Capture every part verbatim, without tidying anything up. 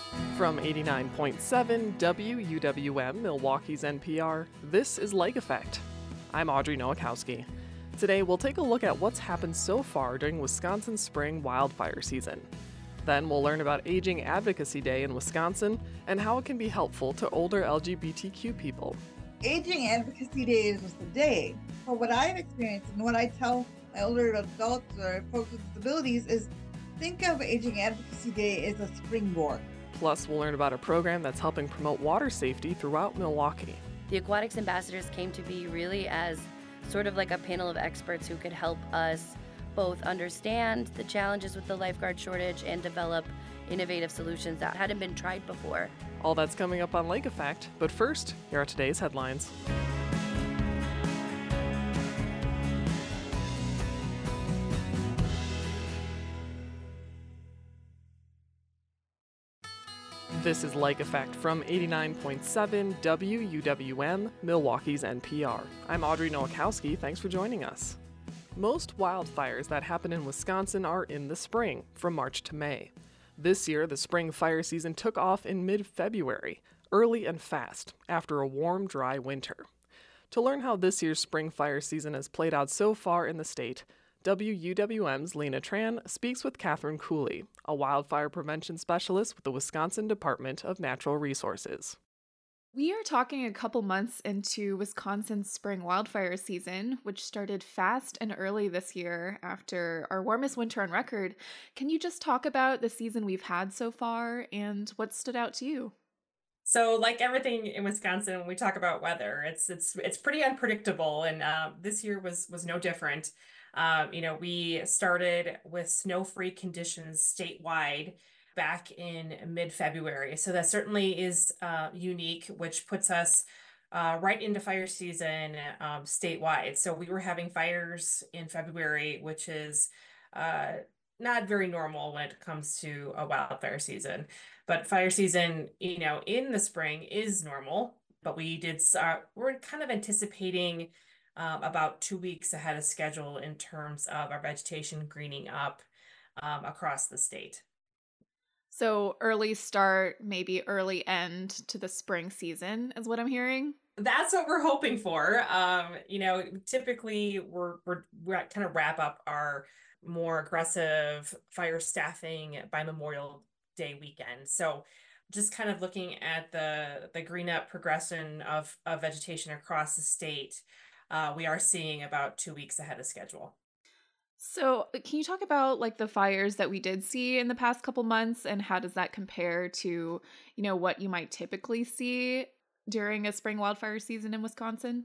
From eighty-nine point seven W U W M, Milwaukee's N P R, this is Lake Effect. I'm Audrey Nowakowski. Today, we'll take a look at what's happened so far during Wisconsin's spring wildfire season. Then we'll learn about Aging Advocacy Day in Wisconsin and how it can be helpful to older L G B T Q people. Aging Advocacy Day is just a day. But what I've experienced and what I tell my older adults or folks with disabilities is think of Aging Advocacy Day as a springboard. Plus, we'll learn about a program that's helping promote water safety throughout Milwaukee. The Aquatics Ambassadors came to be really as sort of like a panel of experts who could help us both understand the challenges with the lifeguard shortage and develop innovative solutions that hadn't been tried before. All that's coming up on Lake Effect, but first, here are today's headlines. This is Lake Effect from eighty-nine point seven W U W M, Milwaukee's N P R. I'm Audrey Nowakowski. Thanks for joining us. Most wildfires that happen in Wisconsin are in the spring, from March to May. This year, the spring fire season took off in mid-February, early and fast, after a warm, dry winter. To learn how this year's spring fire season has played out so far in the state, W U W M's Lena Tran speaks with Catherine Cooley, a wildfire prevention specialist with the Wisconsin Department of Natural Resources. We are talking a couple months into Wisconsin's spring wildfire season, which started fast and early this year after our warmest winter on record. Can you just talk about the season we've had so far and what stood out to you? So, like everything in Wisconsin, when we talk about weather, it's it's it's pretty unpredictable, and uh, this year was was no different. Um, you know, we started with snow-free conditions statewide back in mid-February. So that certainly is uh, unique, which puts us uh, right into fire season um, statewide. So we were having fires in February, which is uh, not very normal when it comes to a wildfire season. But fire season, you know, in the spring is normal. But we did, uh, we're kind of anticipating um, about two weeks ahead of schedule in terms of our vegetation greening up um, across the state. So early start, maybe early end to the spring season is what I'm hearing. That's what we're hoping for. Um, you know, typically we're, we're, we're kind of wrap up our more aggressive fire staffing by Memorial Day weekend. So just kind of looking at the, the green up progression of, of vegetation across the state, uh, we are seeing about two weeks ahead of schedule. So can you talk about like the fires that we did see in the past couple months and how does that compare to, you know, what you might typically see during a spring wildfire season in Wisconsin?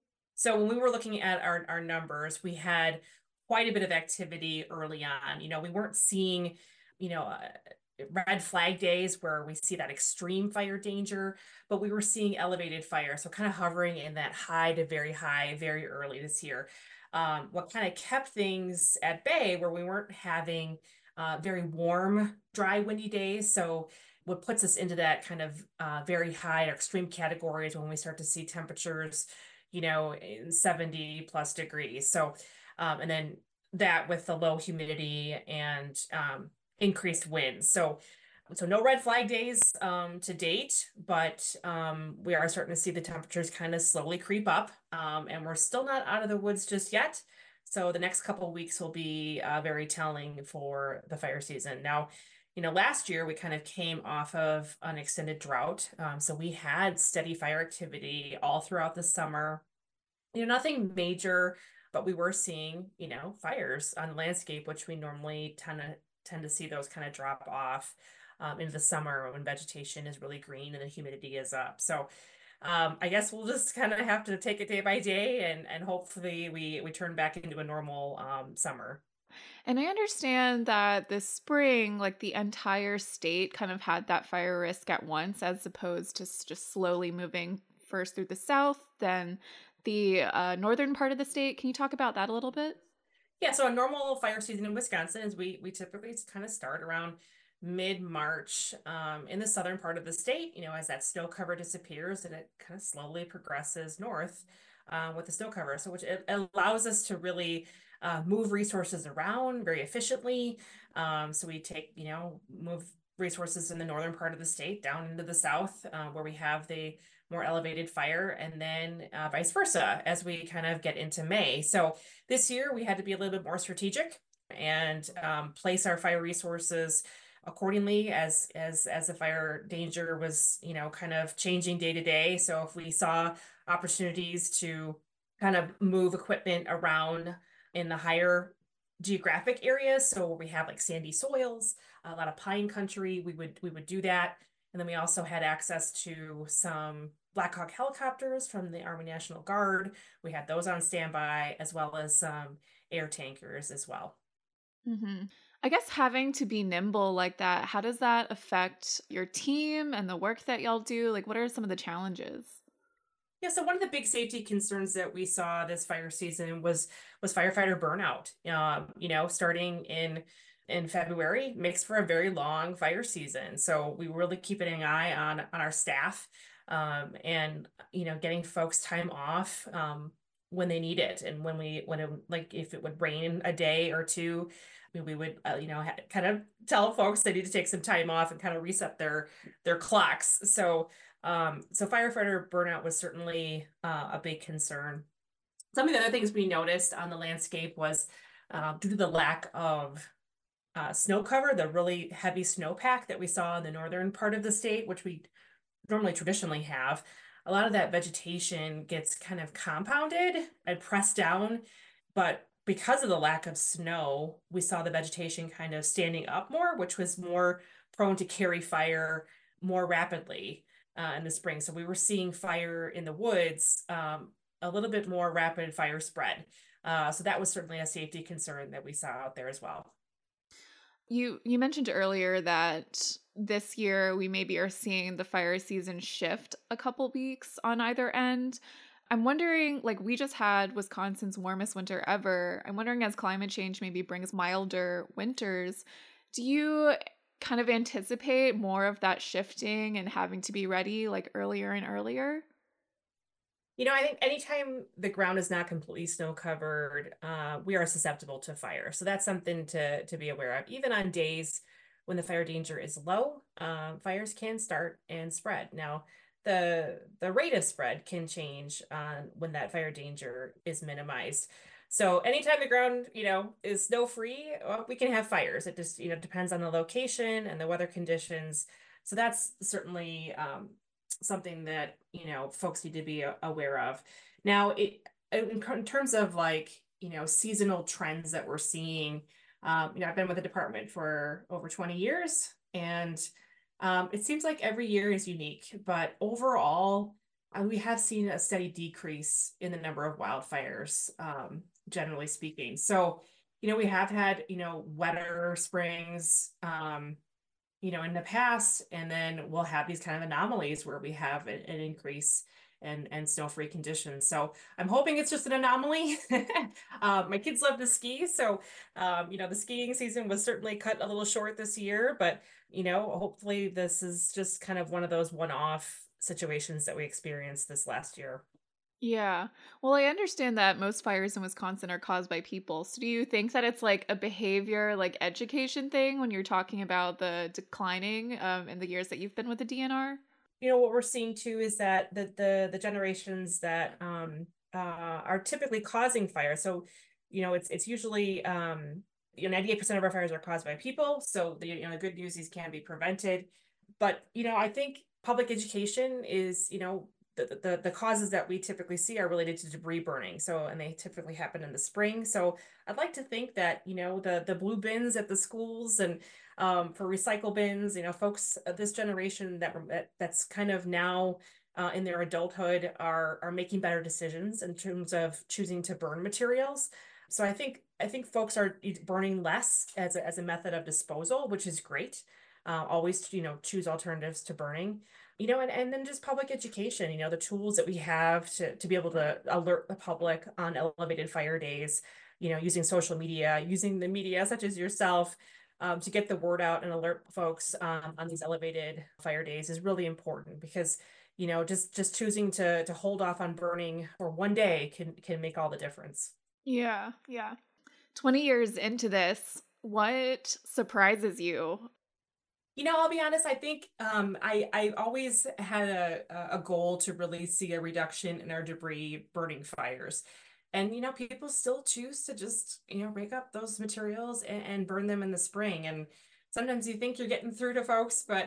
So when we were looking at our, our numbers, we had quite a bit of activity early on. You know, we weren't seeing, you know, uh, red flag days where we see that extreme fire danger, but we were seeing elevated fire. So kind of hovering in that high to very high, very early this year. Um, what kind of kept things at bay where we weren't having uh, very warm, dry, windy days. So what puts us into that kind of uh, very high or extreme categories when we start to see temperatures, you know, in seventy plus degrees. So, um, and then that with the low humidity and um, increased winds. So, so no red flag days um, to date, but um, we are starting to see the temperatures kind of slowly creep up, um, and we're still not out of the woods just yet. So the next couple of weeks will be uh, very telling for the fire season. Now, you know, last year we kind of came off of an extended drought, um, so we had steady fire activity all throughout the summer. You know, nothing major, but we were seeing, you know, fires on the landscape, which we normally tend to tend to see those kind of drop off um, in the summer when vegetation is really green and the humidity is up. So um, I guess we'll just kind of have to take it day by day and, and hopefully we, we turn back into a normal um, summer. And I understand that this spring, like the entire state kind of had that fire risk at once, as opposed to just slowly moving first through the south, then the uh, northern part of the state. Can you talk about that a little bit? Yeah, so a normal fire season in Wisconsin is we we typically kind of start around mid-March um, in the southern part of the state, you know, as that snow cover disappears and it kind of slowly progresses north uh, with the snow cover. So which it allows us to really uh, move resources around very efficiently. Um, so we take, you know, move resources in the northern part of the state down into the south, uh, where we have the more elevated fire, and then uh, vice versa as we kind of get into May. So this year we had to be a little bit more strategic and um, place our fire resources accordingly as as as the fire danger was, you know, kind of changing day to day. So if we saw opportunities to kind of move equipment around in the higher geographic areas, so where we have like sandy soils, a lot of pine country, we would we would do that. And then we also had access to some Black Hawk helicopters from the Army National Guard. We had those on standby, as well as some air tankers as well. Mm-hmm. I guess having to be nimble like that, how does that affect your team and the work that y'all do? Like, what are some of the challenges? Yeah, so one of the big safety concerns that we saw this fire season was was firefighter burnout. Um, you know, starting in in February makes for a very long fire season. So we were really keeping an eye on on our staff, um, and you know, getting folks time off um, when they need it, and when we when it, like if it would rain a day or two, we, we would uh, you know ha- kind of tell folks they need to take some time off and kind of reset their their clocks. So. Um, so firefighter burnout was certainly uh, a big concern. Some of the other things we noticed on the landscape was uh, due to the lack of uh, snow cover, the really heavy snowpack that we saw in the northern part of the state, which we normally traditionally have, a lot of that vegetation gets kind of compounded and pressed down. But because of the lack of snow, we saw the vegetation kind of standing up more, which was more prone to carry fire more rapidly. Uh, in the spring. So we were seeing fire in the woods, um, a little bit more rapid fire spread. Uh, so that was certainly a safety concern that we saw out there as well. You you mentioned earlier that this year we maybe are seeing the fire season shift a couple weeks on either end. I'm wondering, like, we just had Wisconsin's warmest winter ever. I'm wondering, as climate change maybe brings milder winters, do you kind of anticipate more of that shifting and having to be ready like earlier and earlier? You know, I think anytime the ground is not completely snow covered, uh, we are susceptible to fire. So that's something to to be aware of. Even on days when the fire danger is low, uh, fires can start and spread. Now, the the rate of spread can change on when that fire danger is minimized. So anytime the ground, you know, is snow free, well, we can have fires. It just, you know, depends on the location and the weather conditions. So that's certainly um, something that, you know, folks need to be aware of. Now, it in, in terms of like, you know, seasonal trends that we're seeing, um, you know, I've been with the department for over twenty years, and um, it seems like every year is unique, but overall, uh, we have seen a steady decrease in the number of wildfires, um, generally speaking. So, you know, we have had, you know, wetter springs, um, you know, in the past, and then we'll have these kind of anomalies where we have an, an increase and and snow-free conditions. So I'm hoping it's just an anomaly. uh, my kids love to ski, so um, you know, the skiing season was certainly cut a little short this year, but you know, hopefully this is just kind of one of those one-off situations that we experienced this last year. Yeah. Well, I understand that most fires in Wisconsin are caused by people. So do you think that it's like a behavior, like education thing when you're talking about the declining um, in the years that you've been with the D N R? You know, what we're seeing too is that the the, the generations that um, uh, are typically causing fire. So, you know, it's it's usually um, you know, ninety-eight percent of our fires are caused by people. So the, you know, the good news is can be prevented. But, you know, I think public education is, you know, the, the the causes that we typically see are related to debris burning. So, and they typically happen in the spring. So I'd like to think that, you know, the the blue bins at the schools and um, for recycle bins, you know, folks of this generation that, that that's kind of now uh, in their adulthood are are making better decisions in terms of choosing to burn materials. So I think I think folks are burning less as a, as a method of disposal, which is great. Uh, always, you know, choose alternatives to burning. You know, and, and then just public education, you know, the tools that we have to, to be able to alert the public on elevated fire days, you know, using social media, using the media such as yourself um, to get the word out and alert folks um, on these elevated fire days is really important because, you know, just just choosing to to hold off on burning for one day can can make all the difference. Yeah, yeah. twenty years into this, what surprises you? You know, I'll be honest, I think um, I, I always had a, a goal to really see a reduction in our debris burning fires. And, you know, people still choose to just, you know, rake up those materials and, and burn them in the spring. And sometimes you think you're getting through to folks, but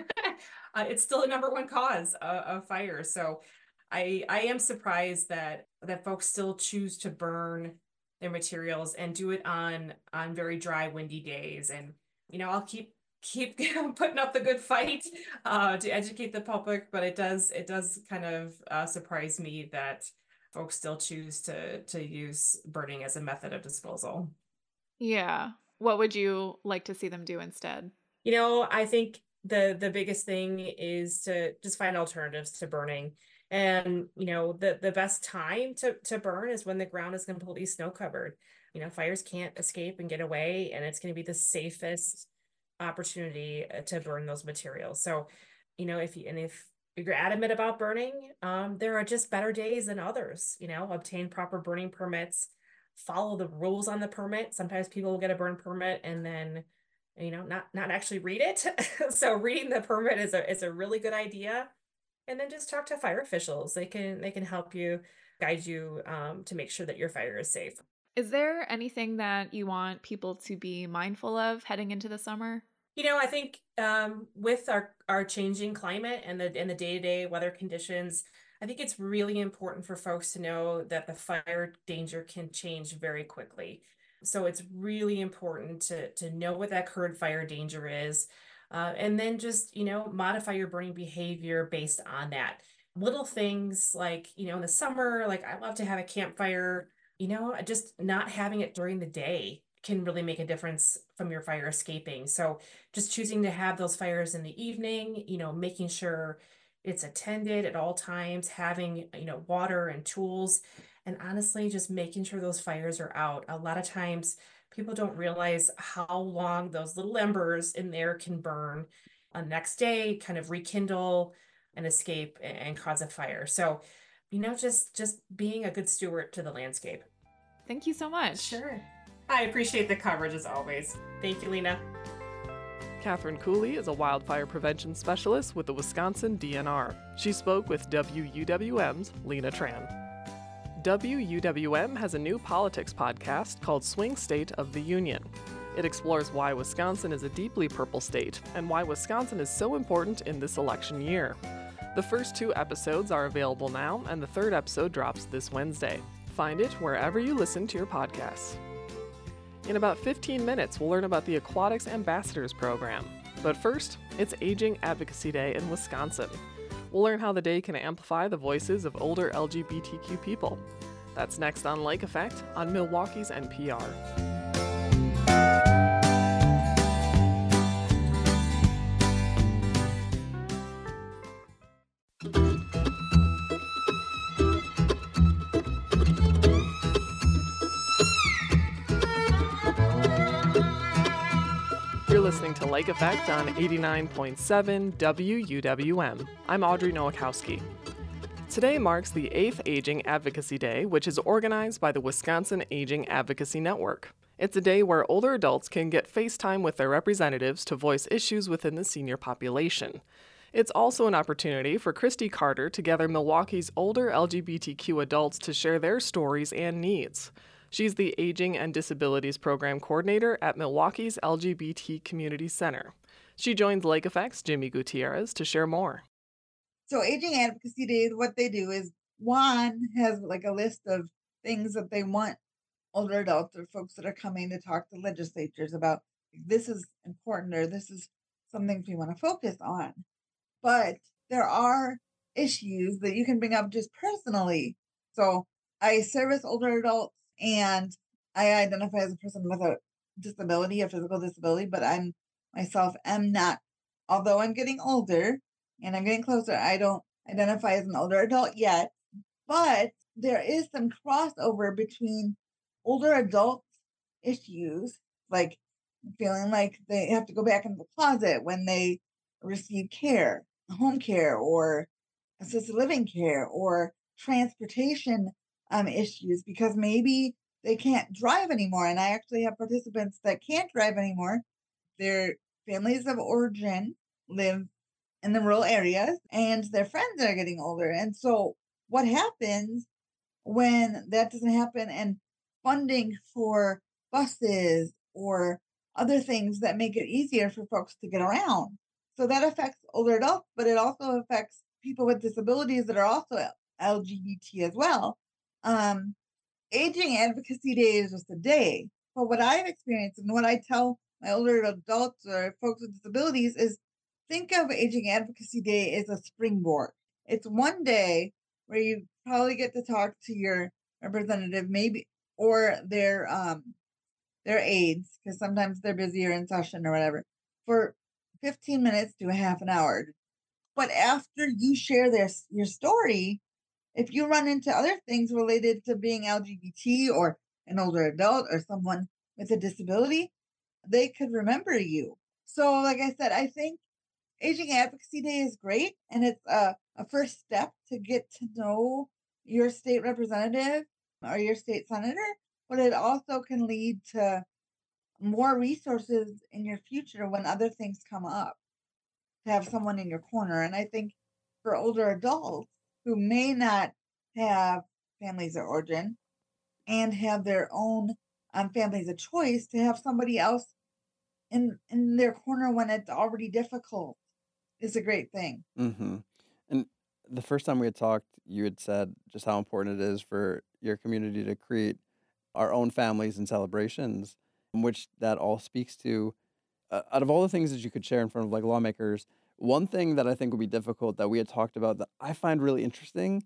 uh, it's still the number one cause of, of fire. So I, I am surprised that that folks still choose to burn their materials and do it on on very dry, windy days. And, you know, I'll keep keep putting up the good fight uh, to educate the public, but it does it does kind of uh, surprise me that folks still choose to to use burning as a method of disposal. Yeah. What would you like to see them do instead? You know, I think the the biggest thing is to just find alternatives to burning. And, you know, the the best time to to burn is when the ground is completely snow covered. You know, fires can't escape and get away, and it's going to be the safest opportunity to burn those materials. So, you know, if you and if you're adamant about burning, um, there are just better days than others. You know, obtain proper burning permits, follow the rules on the permit. Sometimes people will get a burn permit and then, you know, not not actually read it. So reading the permit is a is a really good idea. And then just talk to fire officials. They can they can help you, guide you um, to make sure that your fire is safe. Is there anything that you want people to be mindful of heading into the summer? You know, I think um, with our, our changing climate and the and the day-to-day weather conditions, I think it's really important for folks to know that the fire danger can change very quickly. So it's really important to to know what that current fire danger is, uh, and then just, you know, modify your burning behavior based on that. Little things like, you know, in the summer, like I love to have a campfire, you know, just not having it during the day can really make a difference from your fire escaping. So just choosing to have those fires in the evening, you know, making sure it's attended at all times, having, you know, water and tools, and honestly, just making sure those fires are out. A lot of times people don't realize how long those little embers in there can burn. On the next day, kind of rekindle and escape and cause a fire. So, you know, just just being a good steward to the landscape. Thank you so much. Sure. I appreciate the coverage as always. Thank you, Lena. Catherine Cooley is a wildfire prevention specialist with the Wisconsin D N R. She spoke with W U W M's Lena Tran. W U W M has a new politics podcast called Swing State of the Union. It explores why Wisconsin is a deeply purple state and why Wisconsin is so important in this election year. The first two episodes are available now, and the third episode drops this Wednesday. Find it wherever you listen to your podcasts. In about fifteen minutes, we'll learn about the Aquatics Ambassadors Program. But first, it's Aging Advocacy Day in Wisconsin. We'll learn how the day can amplify the voices of older L G B T Q people. That's next on Lake Effect on Milwaukee's N P R. Listening to Lake Effect on eighty-nine point seven W U W M. I'm Audrey Nowakowski. Today marks the eighth Aging Advocacy Day, which is organized by the Wisconsin Aging Advocacy Network. It's a day where older adults can get FaceTime with their representatives to voice issues within the senior population. It's also an opportunity for Christy Carter to gather Milwaukee's older L G B T Q adults to share their stories and needs. She's the Aging and Disabilities Program Coordinator at Milwaukee's L G B T Community Center. She joins Lake Effect's Jimmy Gutierrez to share more. So Aging Advocacy Days, what they do is one has like a list of things that they want older adults or folks that are coming to talk to legislatures about. This is important or this is something we want to focus on. But there are issues that you can bring up just personally. So I service older adults, and I identify as a person with a disability, a physical disability, but I'm myself am not, although I'm getting older and I'm getting closer, I don't identify as an older adult yet, but there is some crossover between older adult issues, like feeling like they have to go back into the closet when they receive care, home care or assisted living care or transportation Um, issues because maybe they can't drive anymore. And I actually have participants that can't drive anymore. They're families of origin live in the rural areas and their friends are getting older. And so what happens when that doesn't happen and funding for buses or other things that make it easier for folks to get around? So that affects older adults, but it also affects people with disabilities that are also L G B T as well. Um, Aging Advocacy Day is just a day. But what I've experienced and what I tell my older adults or folks with disabilities is think of Aging Advocacy Day as a springboard. It's one day where you probably get to talk to your representative, maybe, or their um their aides, because sometimes they're busy or in session or whatever, for fifteen minutes to a half an hour. But after you share their your story, if you run into other things related to being L G B T or an older adult or someone with a disability, they could remember you. So, like I said, I think Aging Advocacy Day is great, and it's a, a first step to get to know your state representative or your state senator, but it also can lead to more resources in your future when other things come up to have someone in your corner. And I think for older adults who may not have families of origin and have their own um, families of choice, to have somebody else in in their corner when it's already difficult is a great thing. Mm-hmm. And the first time we had talked, you had said just how important it is for your community to create our own families and celebrations, which that all speaks to. Uh, out of all the things that you could share in front of like lawmakers, one thing that I think would be difficult that we had talked about that I find really interesting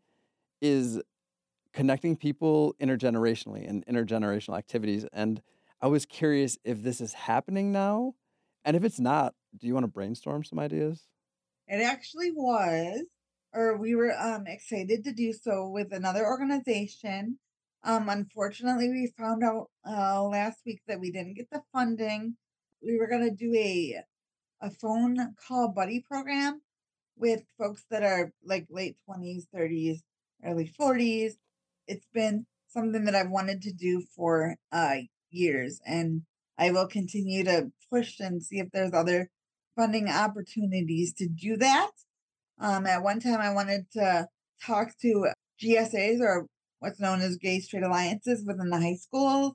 is connecting people intergenerationally and intergenerational activities. And I was curious if this is happening now. And if it's not, do you want to brainstorm some ideas? It actually was, or we were um, excited to do so with another organization. Um, unfortunately, we found out uh, last week that we didn't get the funding. We were going to do a a phone call buddy program with folks that are like late twenties, thirties, early forties. It's been something that I've wanted to do for uh, years, and I will continue to push and see if there's other funding opportunities to do that. Um, at one time, I wanted to talk to G S As, or what's known as Gay Straight Alliances, within the high schools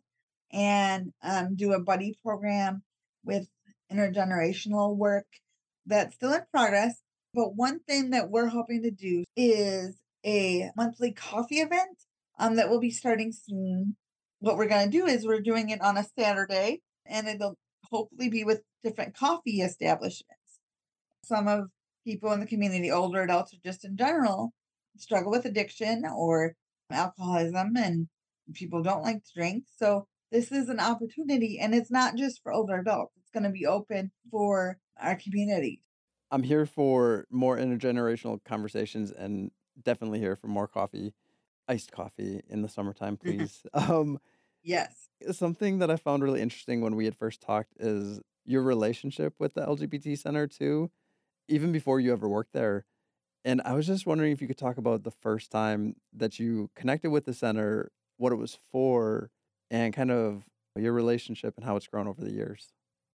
and um, do a buddy program with intergenerational work that's still in progress. But one thing that we're hoping to do is a monthly coffee event um, that will be starting soon. What we're going to do is we're doing it on a Saturday, and it'll hopefully be with different coffee establishments. Some of people in the community, older adults or just in general, struggle with addiction or alcoholism, and people don't like to drink. So this is an opportunity, and it's not just for older adults. It's going to be open for our community. I'm here for more intergenerational conversations and definitely here for more coffee, iced coffee in the summertime, please. um, Yes. something that I found really interesting when we had first talked is your relationship with the L G B T Center too, even before you ever worked there. And I was just wondering if you could talk about the first time that you connected with the center, what it was for, and kind of your relationship and how it's grown over the years.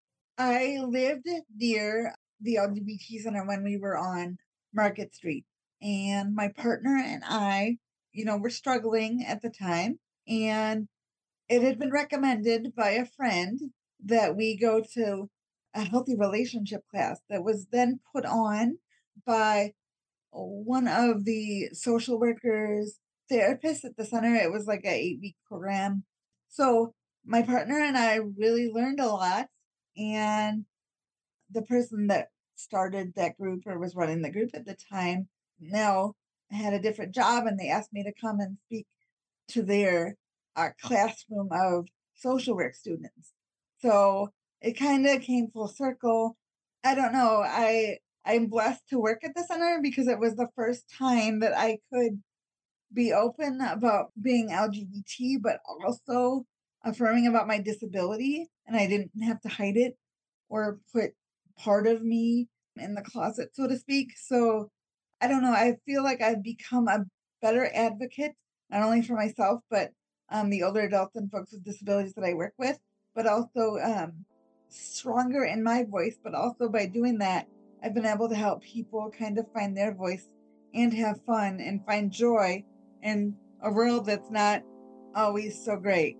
I lived near the L G B T Center when we were on Market Street, and my partner and I, you know, were struggling at the time, and it had been recommended by a friend that we go to a healthy relationship class that was then put on by one of the social workers, therapists at the center. It was like a eight week program. So my partner and I really learned a lot. And the person that started that group or was running the group at the time now had a different job, and they asked me to come and speak to their uh, classroom of social work students. So it kind of came full circle. I don't know. I I'm blessed to work at the center because it was the first time that I could be open about being L G B T, but also affirming about my disability, and I didn't have to hide it or put part of me in the closet, so to speak. So I don't know. I feel like I've become a better advocate, not only for myself, but um, the older adults and folks with disabilities that I work with, but also um, stronger in my voice, but also by doing that, I've been able to help people kind of find their voice and have fun and find joy in a world that's not always so great.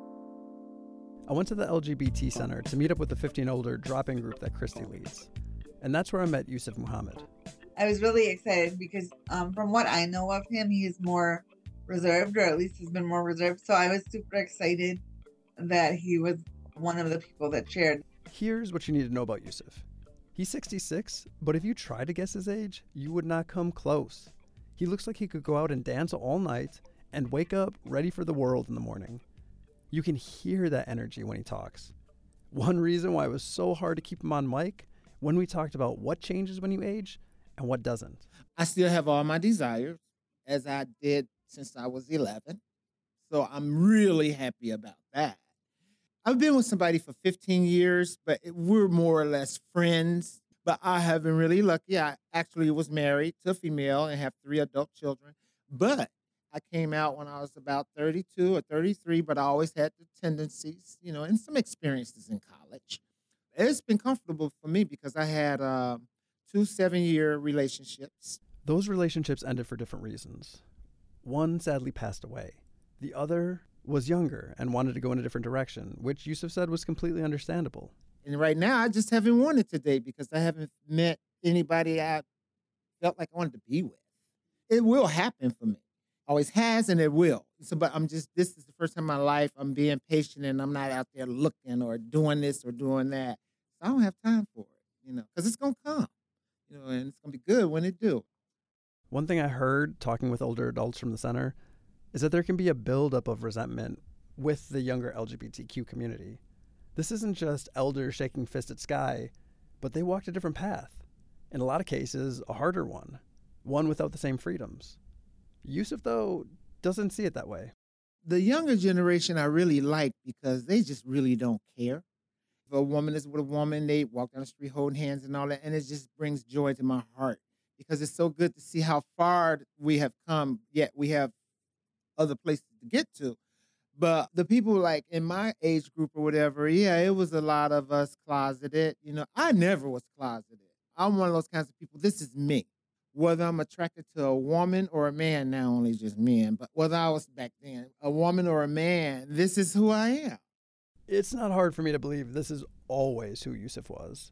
I went to the L G B T Center to meet up with the fifteen older drop-in group that Christy leads. And that's where I met Yusuf Muhammad. I was really excited because um, from what I know of him, he's more reserved, or at least has been more reserved. So I was super excited that he was one of the people that shared. Here's what you need to know about Yusuf. He's sixty-six, but if you try to guess his age, you would not come close. He looks like he could go out and dance all night and wake up ready for the world in the morning. You can hear that energy when he talks. One reason why it was so hard to keep him on mic when we talked about what changes when you age and what doesn't. I still have all my desires, as I did since I was eleven. So I'm really happy about that. I've been with somebody for fifteen years, but it, we're more or less friends. But I have been really lucky. I actually was married to a female and have three adult children. But I came out when I was about thirty-two or thirty-three, but I always had the tendencies, you know, and some experiences in college. It's been comfortable for me because I had uh, two seven-year relationships. Those relationships ended for different reasons. One sadly passed away. The other was younger and wanted to go in a different direction, which Yusuf said was completely understandable. And right now, I just haven't wanted to date because I haven't met anybody I felt like I wanted to be with. It will happen for me. Always has, and it will. So, but I'm just, this is the first time in my life I'm being patient and I'm not out there looking or doing this or doing that. So I don't have time for it, you know, because it's going to come, you know, and it's going to be good when it do. One thing I heard talking with older adults from the center is that there can be a buildup of resentment with the younger L G B T Q community. This isn't just elders shaking fists at sky, but they walked a different path. In a lot of cases, a harder one, one without the same freedoms. Yusuf, though, doesn't see it that way. The younger generation I really like because they just really don't care. If a woman is with a woman, they walk down the street holding hands and all that, and it just brings joy to my heart because it's so good to see how far we have come, yet we have other places to get to. But the people like in my age group or whatever, yeah, it was a lot of us closeted. You know, I never was closeted. I'm one of those kinds of people. This is me. Whether I'm attracted to a woman or a man, now only just men, but whether I was back then, a woman or a man, this is who I am. It's not hard for me to believe this is always who Yusuf was.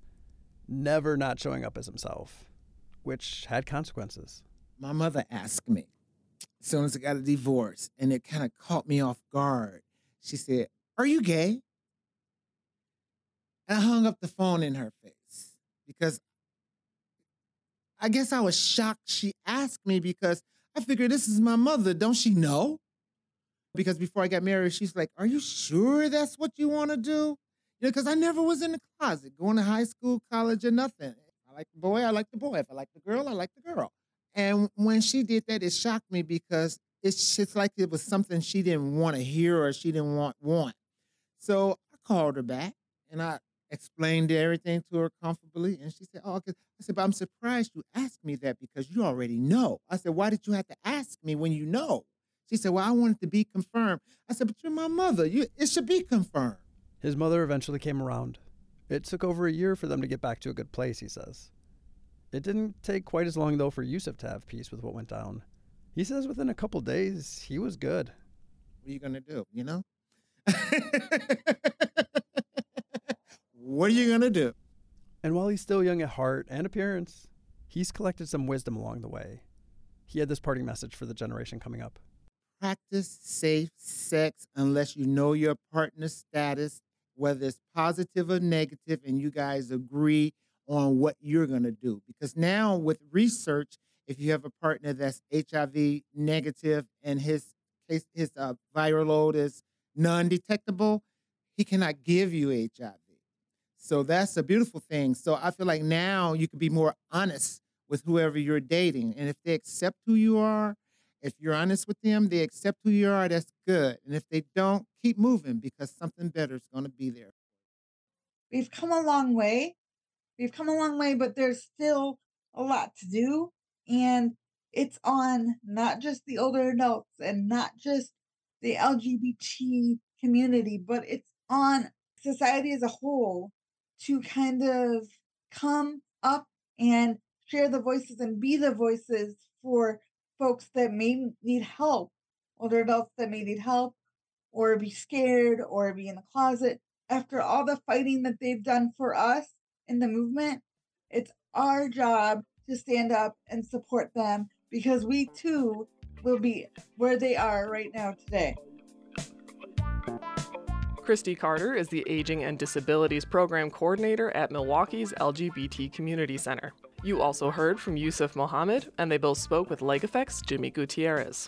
Never not showing up as himself, which had consequences. My mother asked me, as soon as I got a divorce, and it kind of caught me off guard. She said, "Are you gay?" And I hung up the phone in her face because I guess I was shocked she asked me because I figured this is my mother. Don't she know? Because before I got married, she's like, "Are you sure that's what you want to do?" You know, because I never was in the closet, going to high school, college, or nothing. I like the boy, I like the boy. If I like the girl, I like the girl. And when she did that, it shocked me because it's just like it was something she didn't want to hear or she didn't want want. So I called her back and I explained everything to her comfortably. And she said, "Oh, okay." I said, "But I'm surprised you asked me that because you already know." I said, "Why did you have to ask me when you know?" She said, "Well, I wanted to be confirmed." I said, "But you're my mother. You, it should be confirmed." His mother eventually came around. It took over a year for them to get back to a good place, he says. It didn't take quite as long, though, for Yusuf to have peace with what went down. He says within a couple days, he was good. What are you going to do, you know? What are you going to do? And while he's still young at heart and appearance, he's collected some wisdom along the way. He had this parting message for the generation coming up. Practice safe sex unless you know your partner's status, whether it's positive or negative, and you guys agree on what you're going to do. Because now with research, if you have a partner that's H I V negative and his case, his uh, viral load is non-detectable, he cannot give you H I V. So that's a beautiful thing. So I feel like now you can be more honest with whoever you're dating. And if they accept who you are, if you're honest with them, they accept who you are, that's good. And if they don't, keep moving because something better is going to be there. We've come a long way. We've come a long way, but there's still a lot to do. And it's on not just the older adults and not just the L G B T community, but it's on society as a whole to kind of come up and share the voices and be the voices for folks that may need help, older adults that may need help, or be scared, or be in the closet. After all the fighting that they've done for us in the movement, it's our job to stand up and support them, because we too will be where they are right now today. Christy Carter is the Aging and Disabilities Program Coordinator at Milwaukee's L G B T Community Center. You also heard from Yusuf Mohammed, and they both spoke with Lake Effect's Jimmy Gutierrez.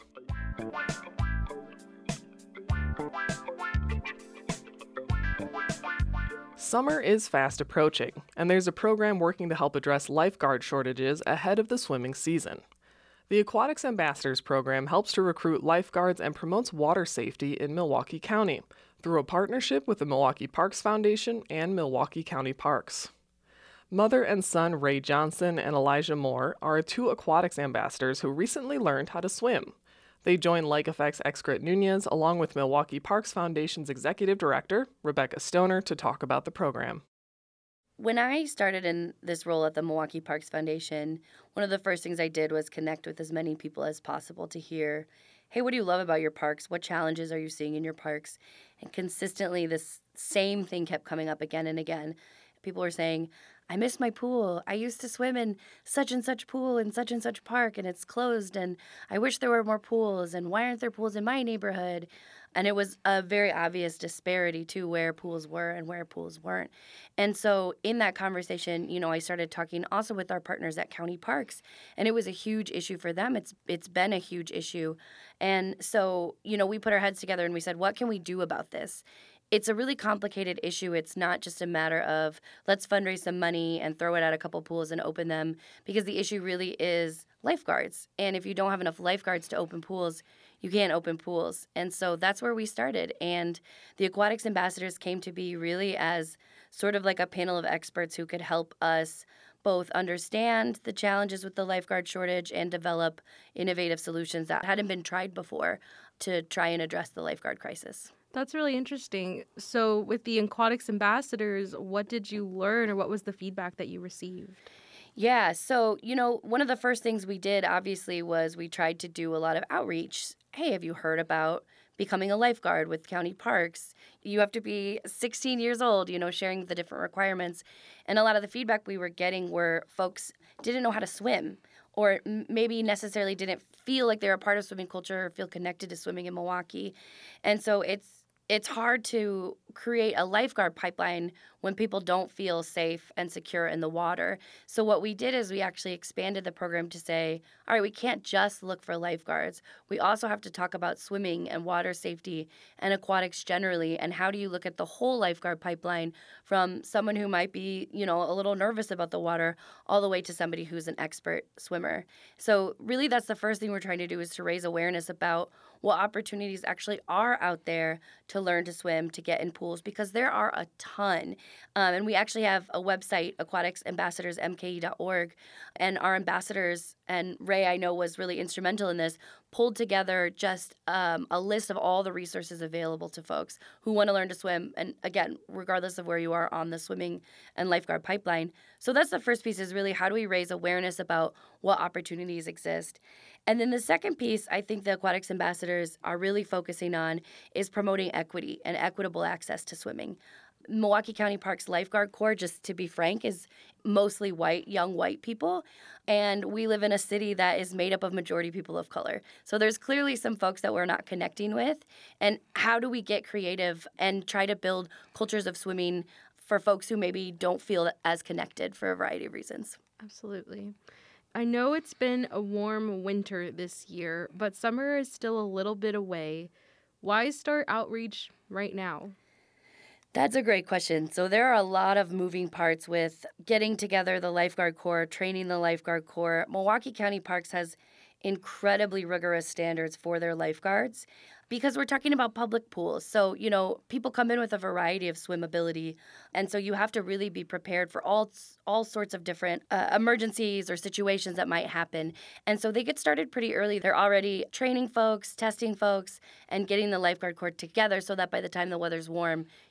Summer is fast approaching, and there's a program working to help address lifeguard shortages ahead of the swimming season. The Aquatics Ambassadors program helps to recruit lifeguards and promotes water safety in Milwaukee County through a partnership with the Milwaukee Parks Foundation and Milwaukee County Parks. Mother and son Ray Johnson and Elijah Moore are two aquatics ambassadors who recently learned how to swim. They joined Lake Effect's Excret Nunez along with Milwaukee Parks Foundation's Executive Director, Rebecca Stoner, to talk about the program. When I started in this role at the Milwaukee Parks Foundation, one of the first things I did was connect with as many people as possible to hear, hey, what do you love about your parks? What challenges are you seeing in your parks? And consistently, this same thing kept coming up again and again. People were saying, I miss my pool. I used to swim in such and such pool in such and such park, and it's closed, and I wish there were more pools, and why aren't there pools in my neighborhood? And it was a very obvious disparity to where pools were and where pools weren't. And so in that conversation, you know, I started talking also with our partners at County Parks, and it was a huge issue for them. It's it's been a huge issue. And so, you know, we put our heads together and we said, what can we do about this? It's a really complicated issue. It's not just a matter of let's fundraise some money and throw it at a couple pools and open them, because the issue really is lifeguards. And if you don't have enough lifeguards to open pools, you can't open pools. And so that's where we started. And the Aquatics Ambassadors came to be really as sort of like a panel of experts who could help us both understand the challenges with the lifeguard shortage and develop innovative solutions that hadn't been tried before to try and address the lifeguard crisis. That's really interesting. So with the Aquatics Ambassadors, what did you learn, or what was the feedback that you received? Yeah, so, you know, one of the first things we did, obviously, was we tried to do a lot of outreach. Hey, have you heard about becoming a lifeguard with county parks? You have to be sixteen years old, you know, sharing the different requirements. And a lot of the feedback we were getting were folks didn't know how to swim, or m- maybe necessarily didn't feel like they were a part of swimming culture or feel connected to swimming in Milwaukee. And so it's It's hard to create a lifeguard pipeline when people don't feel safe and secure in the water. So what we did is we actually expanded the program to say, all right, we can't just look for lifeguards. We also have to talk about swimming and water safety and aquatics generally, and how do you look at the whole lifeguard pipeline from someone who might be, you know, a little nervous about the water all the way to somebody who's an expert swimmer. So really that's the first thing we're trying to do, is to raise awareness about what opportunities actually are out there to learn to swim, to get in pools, because there are a ton. Um, and we actually have a website, aquatics ambassadors m k e dot org, and our ambassadors, and Ray, I know, was really instrumental in this, pulled together just um, a list of all the resources available to folks who want to learn to swim, and again, regardless of where you are on the swimming and lifeguard pipeline. So that's the first piece, is really how do we raise awareness about what opportunities exist. And then the second piece I think the Aquatics Ambassadors are really focusing on is promoting equity and equitable access to swimming. Milwaukee County Parks Lifeguard Corps, just to be frank, is mostly white, young white people. And we live in a city that is made up of majority people of color. So there's clearly some folks that we're not connecting with. And how do we get creative and try to build cultures of swimming for folks who maybe don't feel as connected for a variety of reasons? Absolutely. I know it's been a warm winter this year, but summer is still a little bit away. Why start outreach right now? That's a great question. So there are a lot of moving parts with getting together the lifeguard corps, training the lifeguard corps. Milwaukee County Parks has incredibly rigorous standards for their lifeguards because we're talking about public pools. So, you know, people come in with a variety of swim ability. And so you have to really be prepared for all all sorts of different uh, emergencies or situations that might happen. And so they get started pretty early. They're already training folks, testing folks, and getting the lifeguard corps together so that by the time the weather's warm,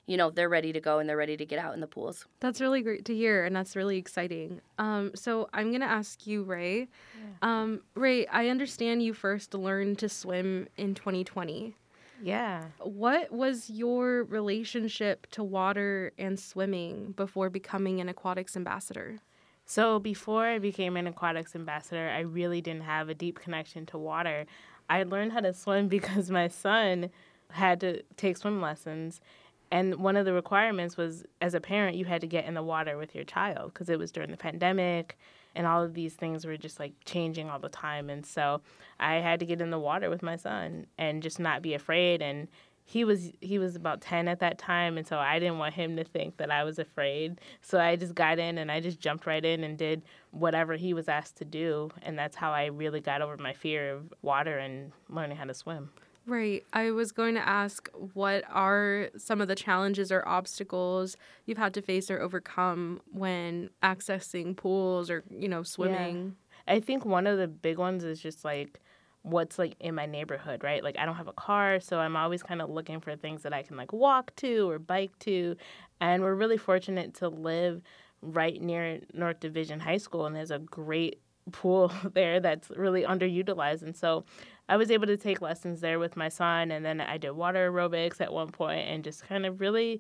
you know, they're ready to go and they're ready to get out in the pools. That's really great to hear, and that's really exciting. Um, so I'm going to ask you, Ray. Yeah. Um, Ray, I understand you first learned to swim in twenty twenty. Yeah. What was your relationship to water and swimming before becoming an aquatics ambassador? So before I became an aquatics ambassador, I really didn't have a deep connection to water. I learned how to swim because my son had to take swim lessons. And one of the requirements was, as a parent, you had to get in the water with your child because it was during the pandemic and all of these things were just like changing all the time. And so I had to get in the water with my son and just not be afraid. And he was he was about ten at that time, and so I didn't want him to think that I was afraid. So I just got in and I just jumped right in and did whatever he was asked to do. And that's how I really got over my fear of water and learning how to swim. Right. I was going to ask, what are some of the challenges or obstacles you've had to face or overcome when accessing pools or, you know, swimming? Yeah. I think one of the big ones is just like what's like in my neighborhood, right? Like I don't have a car, so I'm always kind of looking for things that I can like walk to or bike to. And we're really fortunate to live right near North Division High School, and there's a great pool there that's really underutilized. And so I was able to take lessons there with my son, and then I did water aerobics at one point and just kind of really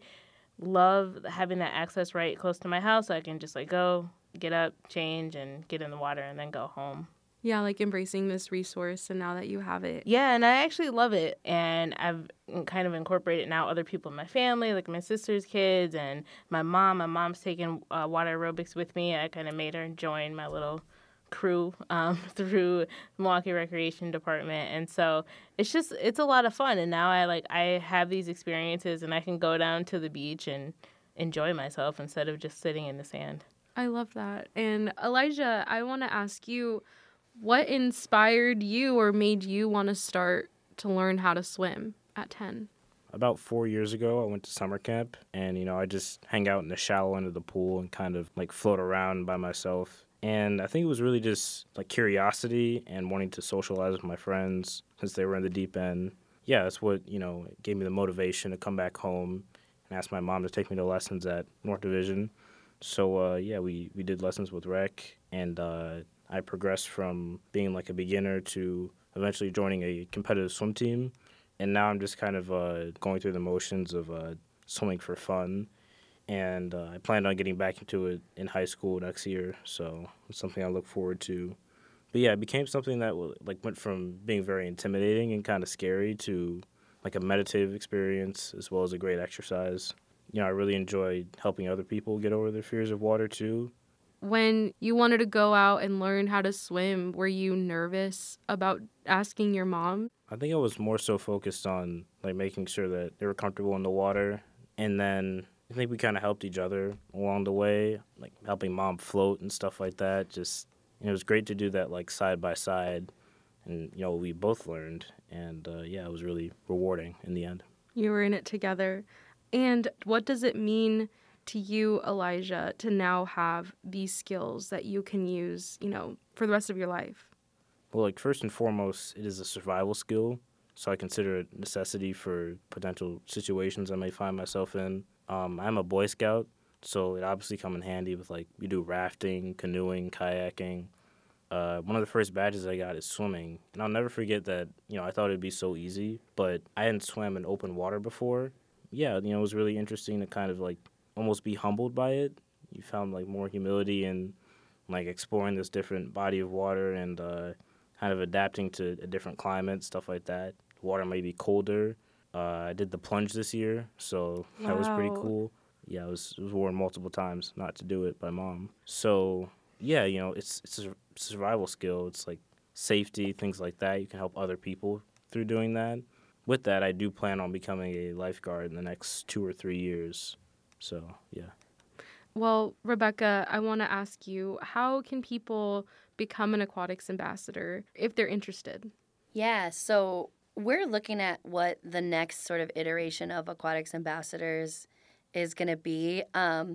love having that access right close to my house so I can just like go, get up, change, and get in the water and then go home. Yeah, like embracing this resource and now that you have it. Yeah, and I actually love it. And I've kind of incorporated now other people in my family, like my sister's kids and my mom. My mom's taking uh, water aerobics with me. I kind of made her join my little crew um, through Milwaukee Recreation Department. And so it's just, it's a lot of fun. And now I like, I have these experiences and I can go down to the beach and enjoy myself instead of just sitting in the sand. I love that. And Elijah, I want to ask you, what inspired you or made you want to start to learn how to swim at ten? About four years ago, I went to summer camp, and, you know, I just hang out in the shallow end of the pool and kind of, like, float around by myself. And I think it was really just, like, curiosity and wanting to socialize with my friends since they were in the deep end. Yeah, that's what, you know, gave me the motivation to come back home and ask my mom to take me to lessons at North Division. So, uh, yeah, we, we did lessons with Rec, and uh, I progressed from being, like, a beginner to eventually joining a competitive swim team. And now I'm just kind of uh, going through the motions of uh, swimming for fun. And uh, I plan on getting back into it in high school next year. So it's something I look forward to. But yeah, it became something that like went from being very intimidating and kind of scary to like a meditative experience as well as a great exercise. You know, I really enjoyed helping other people get over their fears of water too. When you wanted to go out and learn how to swim, were you nervous about asking your mom? I think I was more so focused on like making sure that they were comfortable in the water. And then I think we kind of helped each other along the way, like helping mom float and stuff like that. Just, and it was great to do that like side by side. And, you know, we both learned. And uh, yeah, it was really rewarding in the end. You were in it together. And what does it mean to you, Elijah, to now have these skills that you can use, you know, for the rest of your life? Well, like, first and foremost, it is a survival skill, so I consider it a necessity for potential situations I may find myself in. Um, I'm a Boy Scout, so it obviously come in handy with, like, we do rafting, canoeing, kayaking. Uh, one of the first badges I got is swimming, and I'll never forget that, you know, I thought it'd be so easy, but I hadn't swam in open water before. Yeah, you know, it was really interesting to kind of, like, almost be humbled by it. You found, like, more humility in, like, exploring this different body of water and, uh, kind of adapting to a different climate, stuff like that. Water may be colder. Uh, I did the plunge this year, so wow. That was pretty cool. Yeah, it was, it was warned multiple times not to do it by mom. So, yeah, you know, it's it's a survival skill. It's like safety, things like that. You can help other people through doing that. With that, I do plan on becoming a lifeguard in the next two or three years. So, yeah. Well, Rebecca, I want to ask you, how can people become an aquatics ambassador if they're interested? Yeah, so we're looking at what the next sort of iteration of aquatics ambassadors is going to be. Um,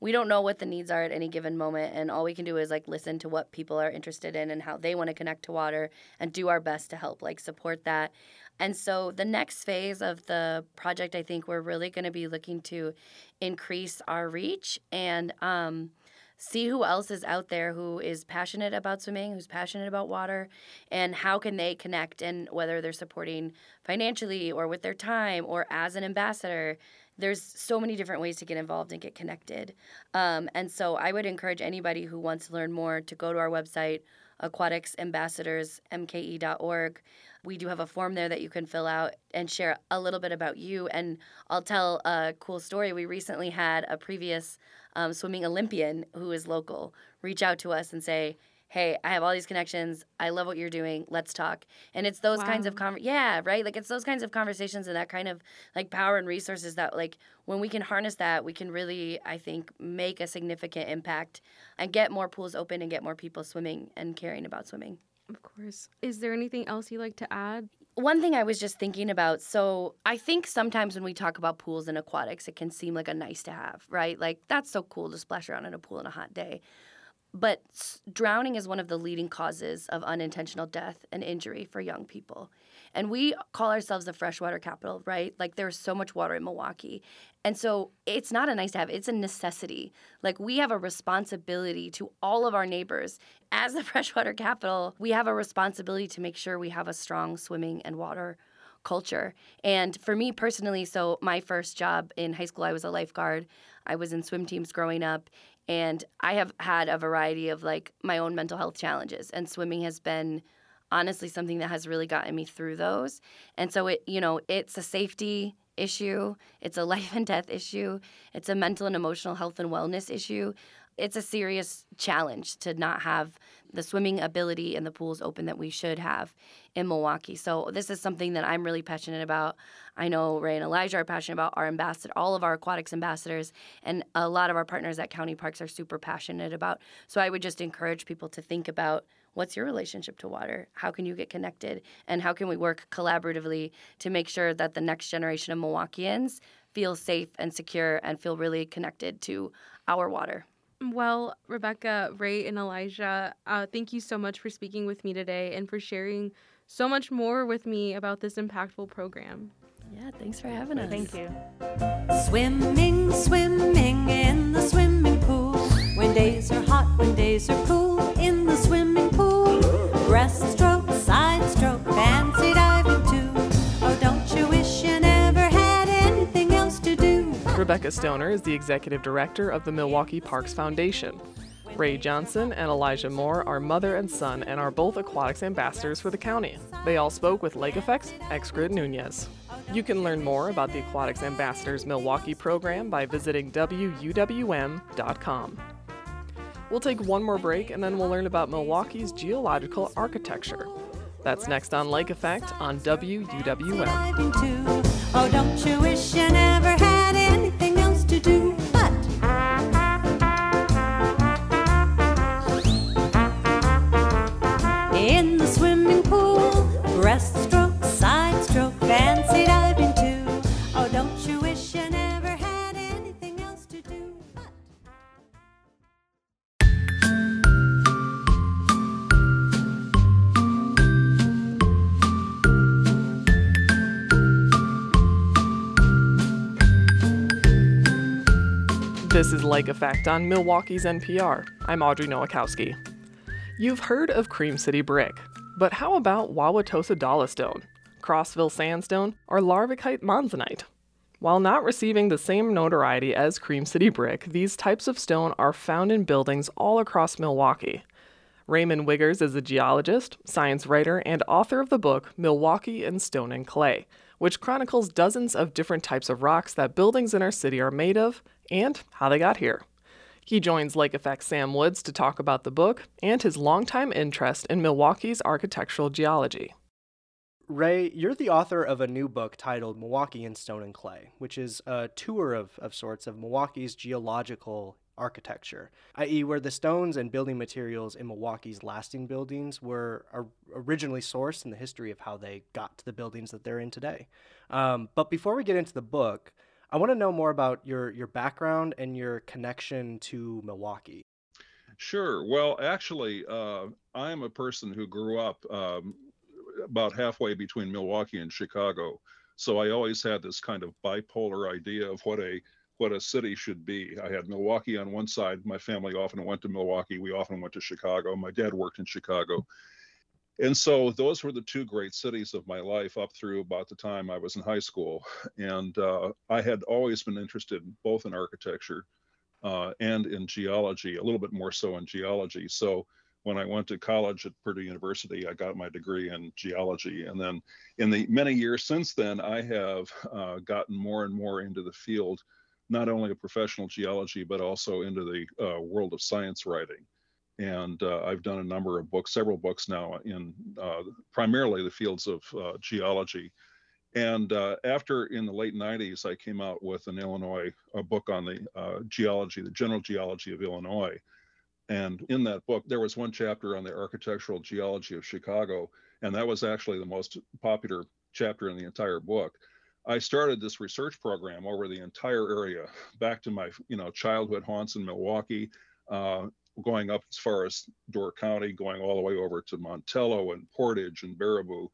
we don't know what the needs are at any given moment, and all we can do is like listen to what people are interested in and how they want to connect to water and do our best to help like support that. And so the next phase of the project, I think we're really going to be looking to increase our reach and um, see who else is out there who is passionate about swimming, who's passionate about water, and how can they connect, and whether they're supporting financially or with their time or as an ambassador. There's so many different ways to get involved and get connected. Um, and so I would encourage anybody who wants to learn more to go to our website, aquatics ambassadors m k e dot org. We do have a form there that you can fill out and share a little bit about you. And I'll tell a cool story. We recently had a previous um, swimming Olympian who is local reach out to us and say, hey, I have all these connections. I love what you're doing. Let's talk. And it's those wow. kinds of, con- yeah, right? Like it's those kinds of conversations and that kind of like power and resources that like when we can harness that, we can really, I think, make a significant impact and get more pools open and get more people swimming and caring about swimming. Of course. Is there anything else you'd like to add? One thing I was just thinking about, so I think sometimes when we talk about pools and aquatics, it can seem like a nice to have, right? Like that's so cool to splash around in a pool on a hot day. But drowning is one of the leading causes of unintentional death and injury for young people. And we call ourselves the freshwater capital, right? Like there's so much water in Milwaukee. And so it's not a nice to have, it's a necessity. Like we have a responsibility to all of our neighbors. As the freshwater capital, we have a responsibility to make sure we have a strong swimming and water culture. And for me personally, so my first job in high school, I was a lifeguard. I was in swim teams growing up. And I have had a variety of like my own mental health challenges, and swimming has been honestly something that has really gotten me through those. And so it, you know, it's a safety issue, it's a life and death issue, it's a mental and emotional health and wellness issue. It's a serious challenge to not have the swimming ability and the pools open that we should have in Milwaukee. So this is something that I'm really passionate about. I know Ray and Elijah are passionate about. Our ambassador, all of our aquatics ambassadors, and a lot of our partners at county parks are super passionate about. So I would just encourage people to think about, what's your relationship to water? How can you get connected? And how can we work collaboratively to make sure that the next generation of Milwaukeeans feel safe and secure and feel really connected to our water? Well, Rebecca, Ray, and Elijah, uh, thank you so much for speaking with me today and for sharing so much more with me about this impactful program. Yeah, thanks for having us. Thank you. Swimming, swimming in the swimming pool. When days are hot, when days are cool, in the swimming pool. Breaststroke, side stroke, fancy diving too. Oh, don't you wish you never had anything else to do? Rebecca Stoner is the executive director of the Milwaukee Parks Foundation. Ray Johnson and Elijah Moore are mother and son and are both aquatics ambassadors for the county. They all spoke with Lake Effect's Excrid Nunez. You can learn more about the Aquatics Ambassadors Milwaukee program by visiting W U W M dot com. We'll take one more break and then we'll learn about Milwaukee's geological architecture. That's next on Lake Effect on W U W M. Oh, don't you wish you never had anything else to do? But in the swimming pool, breaststroke, side stroke, fancy diving too. Oh, don't you wish you never had anything else to do? But This is Lake Effect on Milwaukee's N P R. I'm Audrey Nowakowski. You've heard of Cream City Brick, but how about Wauwatosa Dolostone, Crossville Sandstone, or Larvikite Monzonite? While not receiving the same notoriety as Cream City Brick, these types of stone are found in buildings all across Milwaukee. Raymond Wiggers is a geologist, science writer, and author of the book Milwaukee in Stone and Clay, which chronicles dozens of different types of rocks that buildings in our city are made of and how they got here. He joins Lake Effect's Sam Woods to talk about the book and his longtime interest in Milwaukee's architectural geology. Ray, you're the author of a new book titled Milwaukee in Stone and Clay, which is a tour of, of sorts of Milwaukee's geological architecture, that is where the stones and building materials in Milwaukee's lasting buildings were or- originally sourced and the history of how they got to the buildings that they're in today. Um, but before we get into the book, I want to know more about your your background and your connection to Milwaukee. Sure. Well, actually, uh, I'm a person who grew up um, about halfway between Milwaukee and Chicago. So I always had this kind of bipolar idea of what a what a city should be. I had Milwaukee on one side. My family often went to Milwaukee. We often went to Chicago. My dad worked in Chicago. And so those were the two great cities of my life up through about the time I was in high school. And uh, I had always been interested both in architecture uh, and in geology, a little bit more so in geology. So when I went to college at Purdue University, I got my degree in geology. And then in the many years since then, I have uh, gotten more and more into the field, not only of professional geology, but also into the uh, world of science writing. And uh, I've done a number of books, several books now in uh, primarily the fields of uh, geology. And uh, after, in the late nineties, I came out with an Illinois, a book on the uh, geology, the general geology of Illinois. And in that book, there was one chapter on the architectural geology of Chicago, and that was actually the most popular chapter in the entire book. I started this research program over the entire area, back to my, you know, childhood haunts in Milwaukee, uh, going up as far as Door County, going all the way over to Montello and Portage and Baraboo.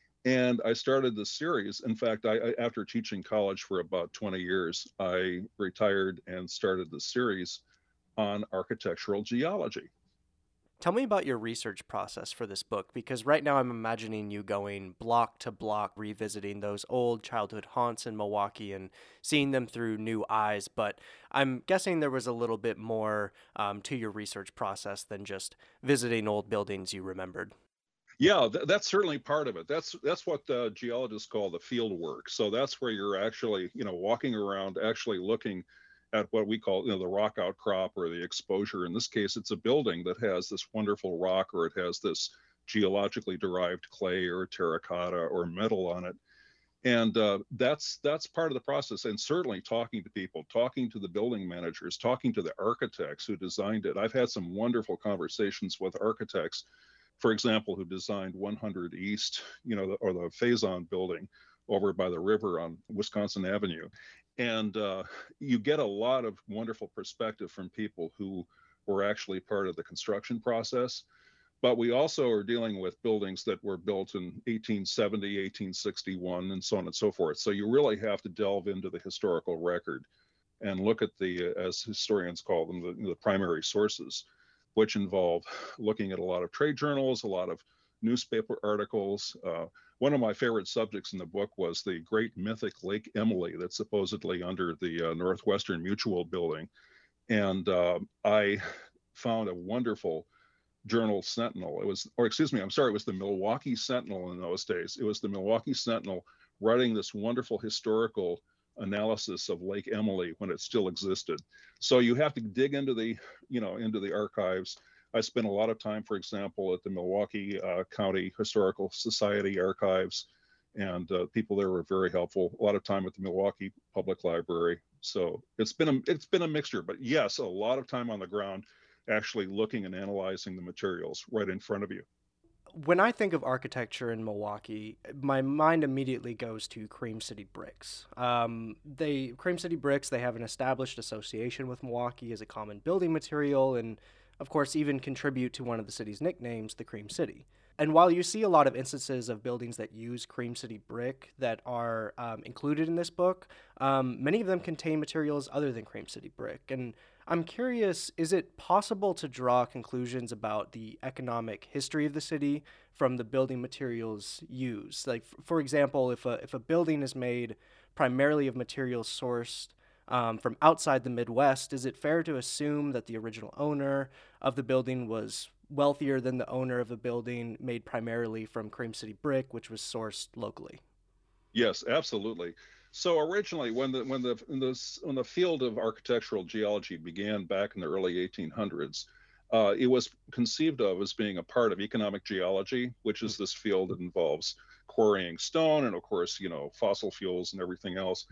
And I started this series. In fact, I, I after teaching college for about twenty years, I retired and started the series on architectural geology. Tell me about your research process for this book, because right now I'm imagining you going block to block, revisiting those old childhood haunts in Milwaukee and seeing them through new eyes. But I'm guessing there was a little bit more um, to your research process than just visiting old buildings you remembered. Yeah, th- that's certainly part of it. That's that's what the geologists call the field work. So that's where you're actually, you know, walking around, actually looking at what we call, you know, the rock outcrop or the exposure. In this case, it's a building that has this wonderful rock, or it has this geologically derived clay or terracotta or metal on it. And uh, that's that's part of the process. And certainly talking to people, talking to the building managers, talking to the architects who designed it. I've had some wonderful conversations with architects, for example, who designed one hundred East, you know, the, or the Faison building over by the river on Wisconsin Avenue. And uh, you get a lot of wonderful perspective from people who were actually part of the construction process. But we also are dealing with buildings that were built in eighteen seventy, eighteen sixty-one, and so on and so forth. So you really have to delve into the historical record and look at the, as historians call them, the, the primary sources, which involve looking at a lot of trade journals, a lot of newspaper articles. Uh, one of my favorite subjects in the book was the great mythic Lake Emily that's supposedly under the uh, Northwestern Mutual building. And uh, I found a wonderful Journal Sentinel. It was, or excuse me, I'm sorry, it was the Milwaukee Sentinel in those days. It was the Milwaukee Sentinel writing this wonderful historical analysis of Lake Emily when it still existed. So you have to dig into the, you know, into the archives. I spent a lot of time, for example, at the Milwaukee uh, County Historical Society archives, and uh, people there were very helpful. A lot of time at the Milwaukee Public Library. So it's been a it's been a mixture, but yes, a lot of time on the ground, actually looking and analyzing the materials right in front of you. When I think of architecture in Milwaukee, my mind immediately goes to Cream City Bricks. Um, they Cream City Bricks, they have an established association with Milwaukee as a common building material, and of course even contribute to one of the city's nicknames, the Cream City. And while you see a lot of instances of buildings that use Cream City brick that are um, included in this book, um, many of them contain materials other than Cream City brick. And I'm curious, is it possible to draw conclusions about the economic history of the city from the building materials used? Like, f- for example, if a, if a building is made primarily of materials sourced um, from outside the Midwest, is it fair to assume that the original owner of the building was wealthier than the owner of a building made primarily from Cream City brick, which was sourced locally? Yes, absolutely. So originally, when the when the in the when the field of architectural geology began back in the early eighteen hundreds, uh, it was conceived of as being a part of economic geology, which is this field that involves quarrying stone and, of course, you know, fossil fuels and everything else.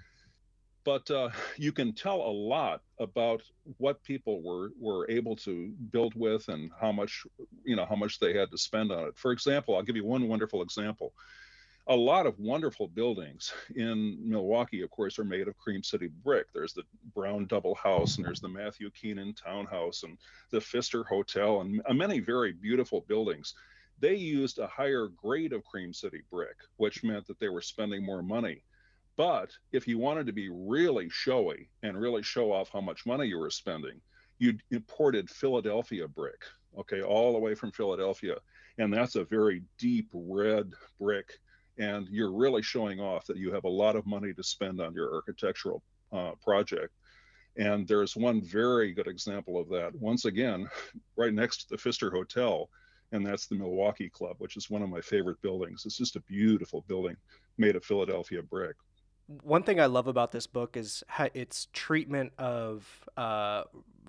But uh, you can tell a lot about what people were were able to build with and how much, you know, how much they had to spend on it. For example, I'll give you one wonderful example. a lot of wonderful buildings in Milwaukee, of course, are made of Cream City brick. There's the Brown Double House, and there's the Matthew Keenan Townhouse, and the Pfister Hotel, and many very beautiful buildings. They used a higher grade of Cream City brick, which meant that they were spending more money. But if you wanted to be really showy and really show off how much money you were spending, you imported Philadelphia brick, okay, all the way from Philadelphia. And that's a very deep red brick. And you're really showing off that you have a lot of money to spend on your architectural uh, project. And there's one very good example of that. Once again, right next to the Pfister Hotel, and that's the Milwaukee Club, which is one of my favorite buildings. It's just a beautiful building made of Philadelphia brick. One thing I love about this book is how its treatment of uh,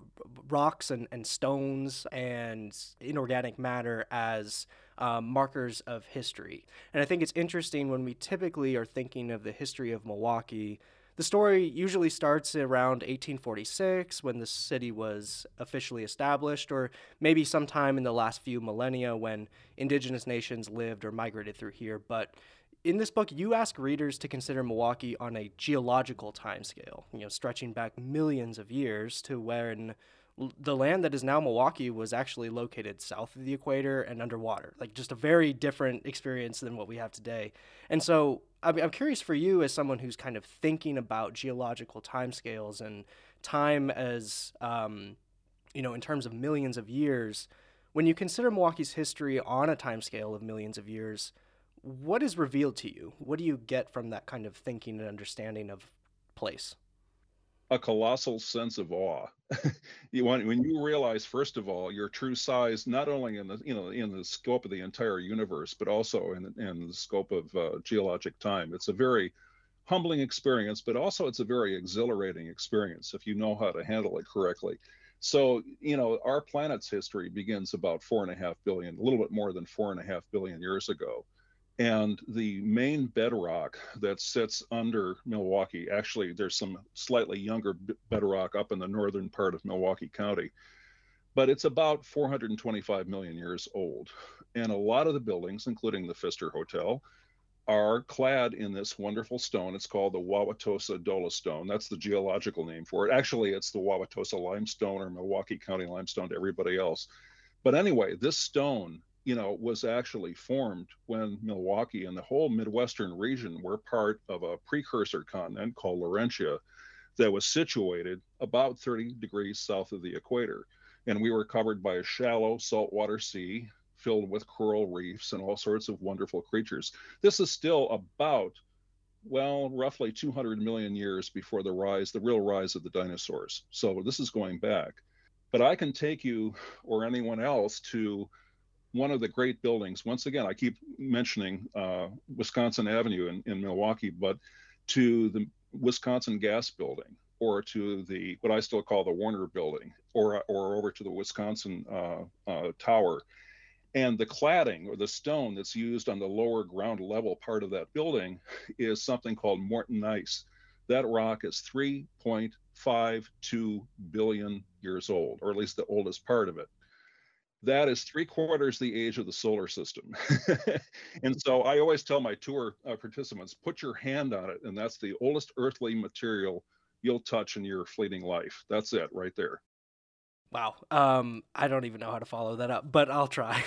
rocks and, and stones and inorganic matter as um, markers of history. And I think it's interesting when we typically are thinking of the history of Milwaukee. The story usually starts around eighteen forty-six when the city was officially established, or maybe sometime in the last few millennia when indigenous nations lived or migrated through here. But in this book, you ask readers to consider Milwaukee on a geological timescale, you know, stretching back millions of years to when the land that is now Milwaukee was actually located south of the equator and underwater, like just a very different experience than what we have today. And so I'm, I'm curious for you as someone who's kind of thinking about geological timescales and time as, um, you know, in terms of millions of years, when you consider Milwaukee's history on a timescale of millions of years, what is revealed to you? What do you get from that kind of thinking and understanding of place? A colossal sense of awe. you want when you realize, first of all, your true size, not only in the you know in the scope of the entire universe, but also in in the scope of uh, geologic time. It's a very humbling experience, but also it's a very exhilarating experience if you know how to handle it correctly. So, you know, our planet's history begins about four and a half billion, a little bit more than four and a half billion years ago. And the main bedrock that sits under Milwaukee, actually, there's some slightly younger bedrock up in the northern part of Milwaukee County, but it's about four hundred twenty-five million years old. And a lot of the buildings, including the Pfister Hotel, are clad in this wonderful stone. It's called the Wauwatosa Dolostone. That's the geological name for it. Actually, it's the Wauwatosa limestone or Milwaukee County limestone to everybody else. But anyway, this stone, you know, was actually formed when Milwaukee and the whole Midwestern region were part of a precursor continent called Laurentia that was situated about thirty degrees south of the equator. And we were covered by a shallow saltwater sea filled with coral reefs and all sorts of wonderful creatures. This is still about, well, roughly two hundred million years before the rise, the real rise of the dinosaurs. So this is going back. But I can take you or anyone else to one of the great buildings. Once again, I keep mentioning uh, Wisconsin Avenue in, in Milwaukee, but to the Wisconsin Gas Building, or to the what I still call the Warner Building, or or over to the Wisconsin uh, uh, Tower. And the cladding or the stone that's used on the lower ground level part of that building is something called Mortonite. That rock is three point five two billion years old, or at least the oldest part of it. That is three quarters the age of the solar system. And so I always tell my tour uh, participants, put your hand on it, and that's the oldest earthly material you'll touch in your fleeting life. That's it right there. Wow. Um, I don't even know how to follow that up, but I'll try.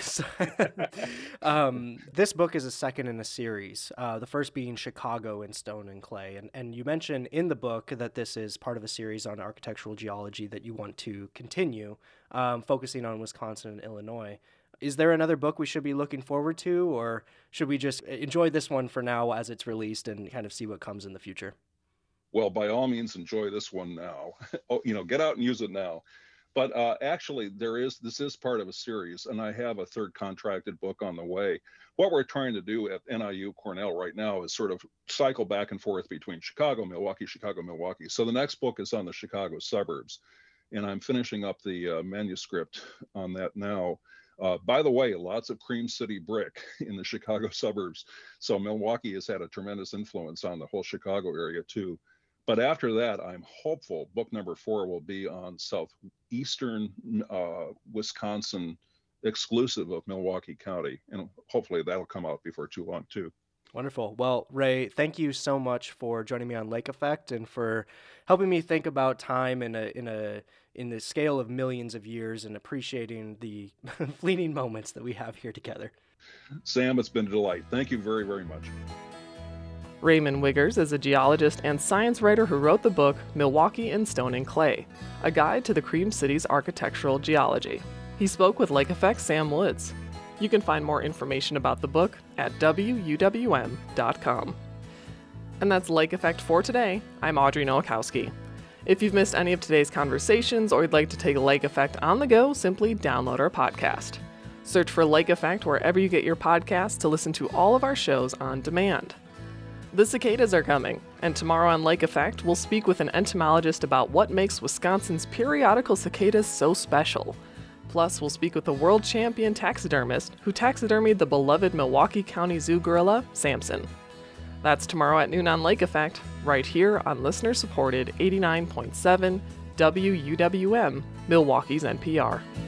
um, this book is a second in a series, uh, the first being Chicago in Stone and Clay. And, and you mentioned in the book that this is part of a series on architectural geology that you want to continue, um, focusing on Wisconsin and Illinois. Is there another book we should be looking forward to, or should we just enjoy this one for now as it's released and kind of see what comes in the future? Well, by all means, enjoy this one now. Oh, you know, get out and use it now. But uh, actually, there is this is part of a series, and I have a third contracted book on the way. What we're trying to do at N I U Cornell right now is sort of cycle back and forth between Chicago, Milwaukee, Chicago, Milwaukee. So the next book is on the Chicago suburbs, and I'm finishing up the uh, manuscript on that now. Uh, by the way, lots of Cream City brick in the Chicago suburbs. So Milwaukee has had a tremendous influence on the whole Chicago area too. But after that, I'm hopeful book number four will be on southeastern uh, Wisconsin, exclusive of Milwaukee County. And hopefully that'll come out before too long, too. Wonderful. Well, Ray, thank you so much for joining me on Lake Effect and for helping me think about time in a in a in the scale of millions of years and appreciating the fleeting moments that we have here together. Sam, it's been a delight. Thank you very, very much. Raymond Wiggers is a geologist and science writer who wrote the book Milwaukee in Stone and Clay, a guide to the Cream City's architectural geology. He spoke with Lake Effect's Sam Woods. You can find more information about the book at W U W M dot com. And that's Lake Effect for today. I'm Audrey Nowakowski. If you've missed any of today's conversations or would like to take Lake Effect on the go, simply download our podcast. Search for Lake Effect wherever you get your podcasts to listen to all of our shows on demand. The cicadas are coming, and tomorrow on Lake Effect, we'll speak with an entomologist about what makes Wisconsin's periodical cicadas so special. Plus, we'll speak with the world champion taxidermist who taxidermied the beloved Milwaukee County Zoo gorilla, Samson. That's tomorrow at noon on Lake Effect, right here on listener-supported eighty-nine point seven W U W M, Milwaukee's N P R.